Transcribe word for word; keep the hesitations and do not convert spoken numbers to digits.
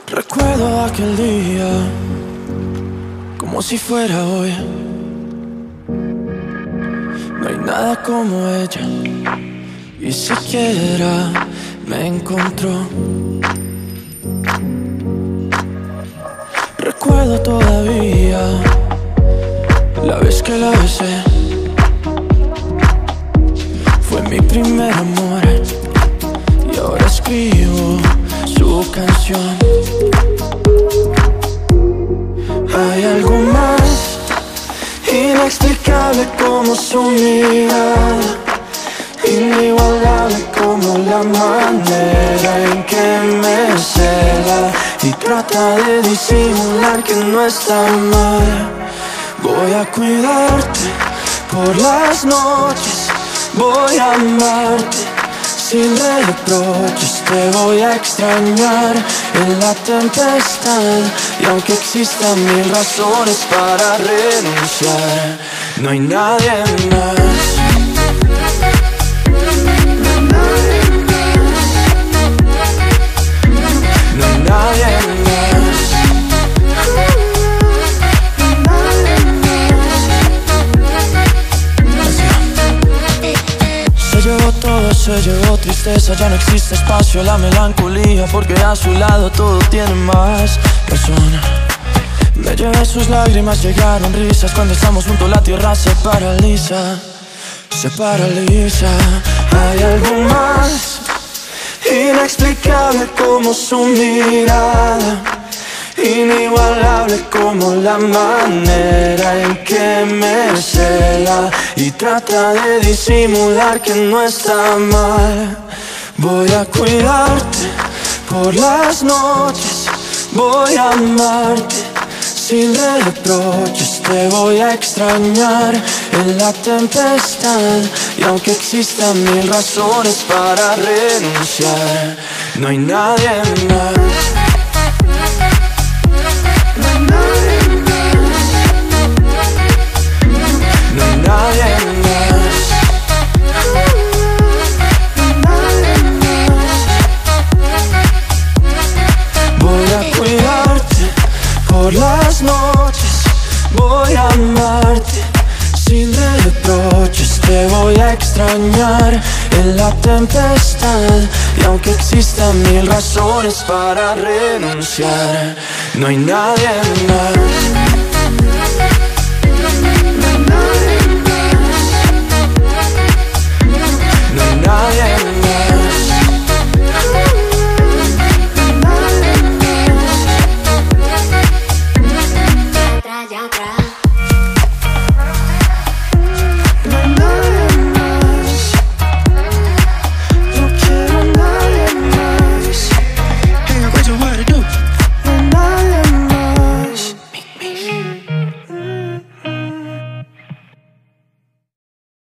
Recuerdo aquel día como si fuera hoy. No hay nada como ella, y siquiera me encontró. Recuerdo todavía la vez que la besé. Fue mi primer amor y ahora escribo su canción. Hay algo más inexplicable como su mirada, inigualable como la manera en que me cela y trata de disimular que no está mal. Voy a cuidarte por las noches, voy a amarte sin reproches, te voy a extrañar en la tempestad. Y aunque existan mil razones para renunciar, no hay nadie más. No hay nadie más. Se llevó todo, se llevó tristeza, ya no existe espacio a la melancolía, porque a su lado todo tiene más razón. Me llevé sus lágrimas, llegaron risas, cuando estamos juntos la tierra se paraliza, se paraliza. Hay algo más inexplicable como su mirada, inigualable como la manera en que me cela y trata de disimular que no está mal. Voy a cuidarte por las noches, voy a amarte sin reproches, te voy a extrañar en la tempestad. Y aunque existan mil razones para renunciar, no hay nadie más. Por las noches voy a amarte sin reproches, te voy a extrañar en la tempestad. Y aunque existan mil razones para renunciar, no hay nadie más. No hay nadie